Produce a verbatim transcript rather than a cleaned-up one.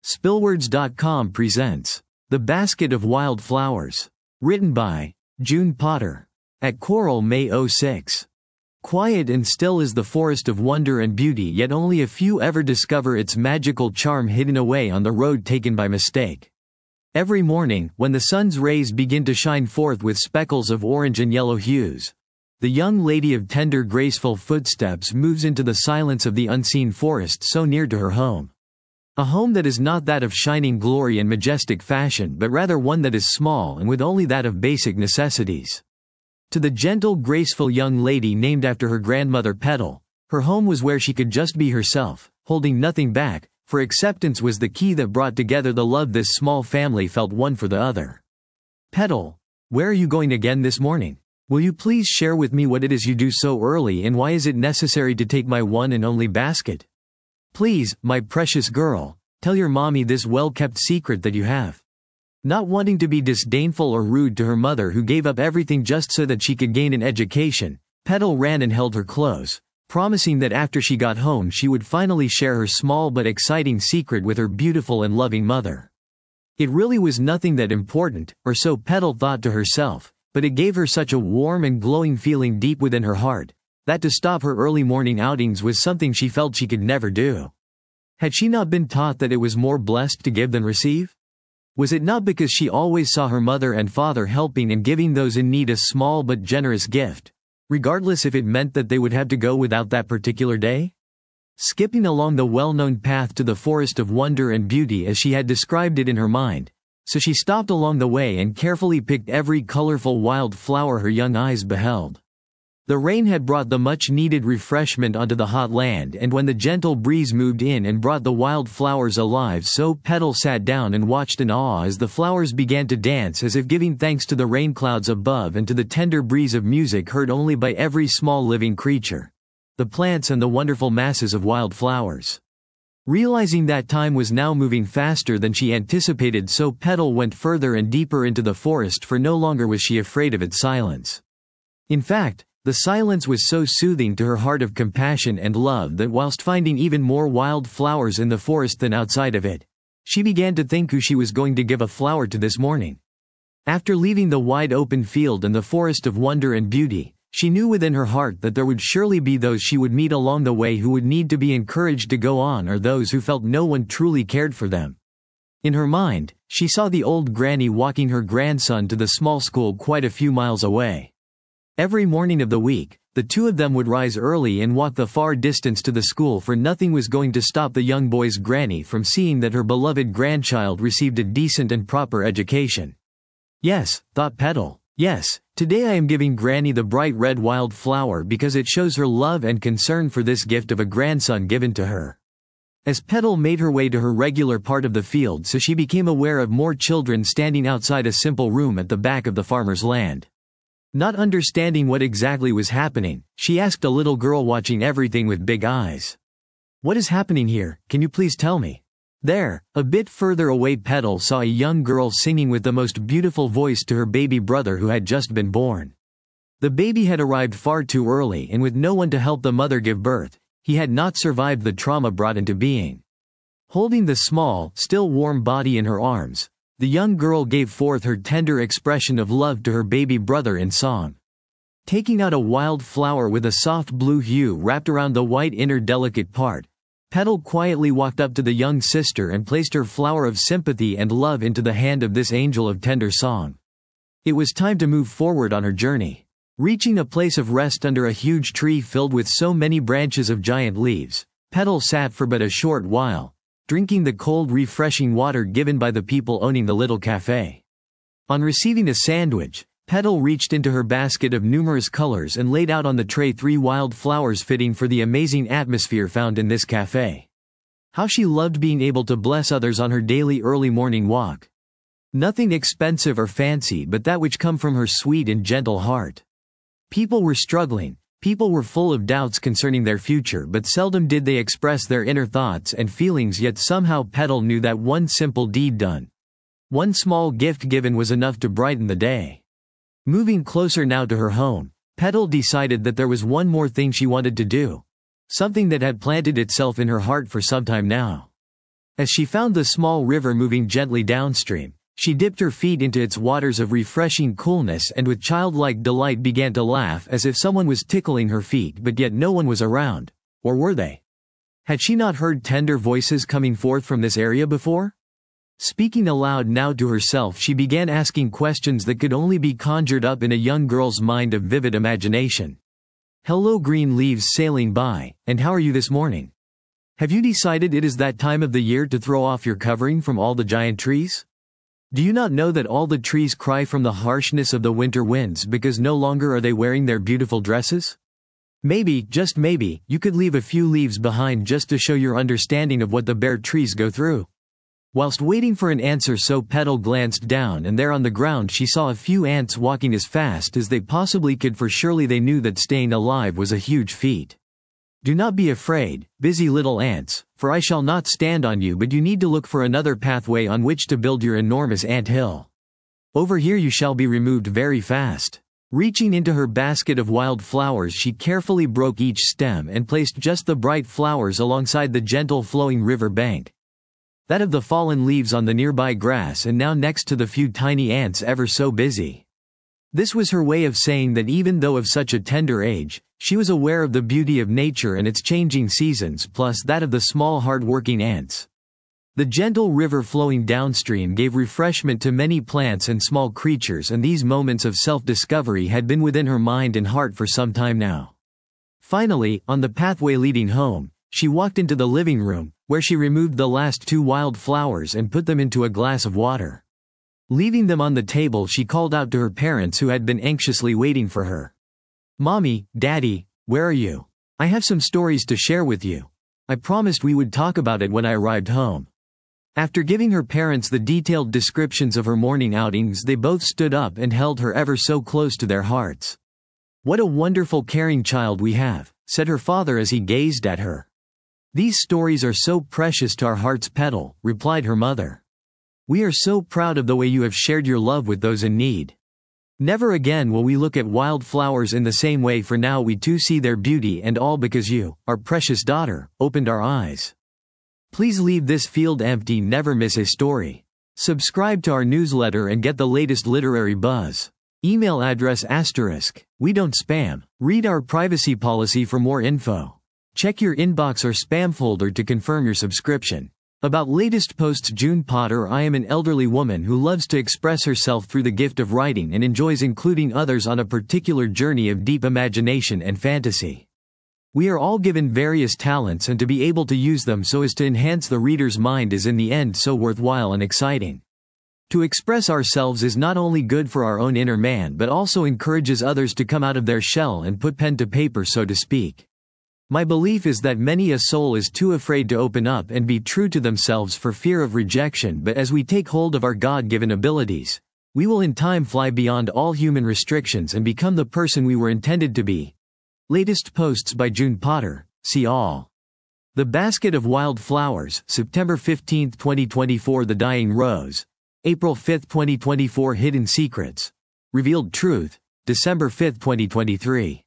Spillwords dot com presents The Basket of Wild Flowers. Written by June Potter. At Coral, May oh six. Quiet and still is the forest of wonder and beauty, yet only a few ever discover its magical charm hidden away on the road taken by mistake. Every morning, when the sun's rays begin to shine forth with speckles of orange and yellow hues, the young lady of tender, graceful footsteps moves into the silence of the unseen forest so near to her home. A home that is not that of shining glory and majestic fashion, but rather one that is small and with only that of basic necessities. To the gentle, graceful young lady named after her grandmother Petal, her home was where she could just be herself, holding nothing back, for acceptance was the key that brought together the love this small family felt one for the other. Petal, where are you going again this morning? Will you please share with me what it is you do so early, and why is it necessary to take my one and only basket? Please, my precious girl, tell your mommy this well-kept secret that you have. Not wanting to be disdainful or rude to her mother, who gave up everything just so that she could gain an education, Petal ran and held her close, promising that after she got home she would finally share her small but exciting secret with her beautiful and loving mother. It really was nothing that important, or so Petal thought to herself, but it gave her such a warm and glowing feeling deep within her heart, that to stop her early morning outings was something she felt she could never do. Had she not been taught that it was more blessed to give than receive? Was it not because she always saw her mother and father helping and giving those in need a small but generous gift, regardless if it meant that they would have to go without that particular day? Skipping along the well-known path to the forest of wonder and beauty as she had described it in her mind, so she stopped along the way and carefully picked every colorful wild flower her young eyes beheld. The rain had brought the much-needed refreshment onto the hot land, and when the gentle breeze moved in and brought the wild flowers alive, so Petal sat down and watched in awe as the flowers began to dance, as if giving thanks to the rain clouds above and to the tender breeze of music heard only by every small living creature, the plants and the wonderful masses of wild flowers. Realizing that time was now moving faster than she anticipated, so Petal went further and deeper into the forest, for no longer was she afraid of its silence. In fact, the silence was so soothing to her heart of compassion and love that whilst finding even more wild flowers in the forest than outside of it, she began to think who she was going to give a flower to this morning. After leaving the wide open field and the forest of wonder and beauty, she knew within her heart that there would surely be those she would meet along the way who would need to be encouraged to go on, or those who felt no one truly cared for them. In her mind, she saw the old granny walking her grandson to the small school quite a few miles away. Every morning of the week, the two of them would rise early and walk the far distance to the school, for nothing was going to stop the young boy's granny from seeing that her beloved grandchild received a decent and proper education. Yes, thought Petal, yes, today I am giving Granny the bright red wild flower because it shows her love and concern for this gift of a grandson given to her. As Petal made her way to her regular part of the field, so she became aware of more children standing outside a simple room at the back of the farmer's land. Not understanding what exactly was happening, she asked a little girl watching everything with big eyes. "What is happening here? Can you please tell me?" There, a bit further away, Petal saw a young girl singing with the most beautiful voice to her baby brother who had just been born. The baby had arrived far too early, and with no one to help the mother give birth, he had not survived the trauma brought into being. Holding the small, still warm body in her arms, the young girl gave forth her tender expression of love to her baby brother in song. Taking out a wild flower with a soft blue hue wrapped around the white inner delicate part, Petal quietly walked up to the young sister and placed her flower of sympathy and love into the hand of this angel of tender song. It was time to move forward on her journey. Reaching a place of rest under a huge tree filled with so many branches of giant leaves, Petal sat for but a short while, drinking the cold, refreshing water given by the people owning the little cafe. On receiving a sandwich, Petal reached into her basket of numerous colors and laid out on the tray three wild flowers fitting for the amazing atmosphere found in this cafe. How she loved being able to bless others on her daily early morning walk. Nothing expensive or fancy, but that which come from her sweet and gentle heart. People were struggling. People were full of doubts concerning their future, but seldom did they express their inner thoughts and feelings, yet somehow Petal knew that one simple deed done, one small gift given, was enough to brighten the day. Moving closer now to her home, Petal decided that there was one more thing she wanted to do, something that had planted itself in her heart for some time now. As she found the small river moving gently downstream, she dipped her feet into its waters of refreshing coolness and with childlike delight began to laugh as if someone was tickling her feet, but yet no one was around. Or were they? Had she not heard tender voices coming forth from this area before? Speaking aloud now to herself, she began asking questions that could only be conjured up in a young girl's mind of vivid imagination. Hello, green leaves sailing by, and how are you this morning? Have you decided it is that time of the year to throw off your covering from all the giant trees? Do you not know that all the trees cry from the harshness of the winter winds because no longer are they wearing their beautiful dresses? Maybe, just maybe, you could leave a few leaves behind just to show your understanding of what the bare trees go through. Whilst waiting for an answer, So Petal glanced down, and there on the ground she saw a few ants walking as fast as they possibly could, for surely they knew that staying alive was a huge feat. Do not be afraid, busy little ants, for I shall not stand on you, but you need to look for another pathway on which to build your enormous ant hill. Over here you shall be removed very fast. Reaching into her basket of wild flowers, she carefully broke each stem and placed just the bright flowers alongside the gentle flowing river bank. That of the fallen leaves on the nearby grass, and now next to the few tiny ants ever so busy. This was her way of saying that even though of such a tender age, she was aware of the beauty of nature and its changing seasons, plus that of the small hard-working ants. The gentle river flowing downstream gave refreshment to many plants and small creatures, and these moments of self-discovery had been within her mind and heart for some time now. Finally, on the pathway leading home, she walked into the living room, where she removed the last two wild flowers and put them into a glass of water. Leaving them on the table, she called out to her parents, who had been anxiously waiting for her. "Mommy, Daddy, where are you? I have some stories to share with you. I promised we would talk about it when I arrived home." After giving her parents the detailed descriptions of her morning outings, they both stood up and held her ever so close to their hearts. "What a wonderful, caring child we have," said her father as he gazed at her. "These stories are so precious to our hearts, Petal," replied her mother. "We are so proud of the way you have shared your love with those in need. Never again will we look at wild flowers in the same way, for now we too see their beauty, and all because you, our precious daughter, opened our eyes. Please leave this field empty, never miss a story. Subscribe to our newsletter and get the latest literary buzz. Email address asterisk, we don't spam. Read our privacy policy for more info. Check your inbox or spam folder to confirm your subscription. About latest posts. June Potter. I am an elderly woman who loves to express herself through the gift of writing and enjoys including others on a particular journey of deep imagination and fantasy. We are all given various talents, and to be able to use them so as to enhance the reader's mind is in the end so worthwhile and exciting. To express ourselves is not only good for our own inner man, but also encourages others to come out of their shell and put pen to paper, so to speak. My belief is that many a soul is too afraid to open up and be true to themselves for fear of rejection, but as we take hold of our God-given abilities, we will in time fly beyond all human restrictions and become the person we were intended to be. Latest posts by June Potter. See all. The Basket of Wild Flowers, September fifteenth twenty twenty-four. The Dying Rose, April fifth twenty twenty-four. Hidden Secrets, Revealed Truth, December fifth twenty twenty-three.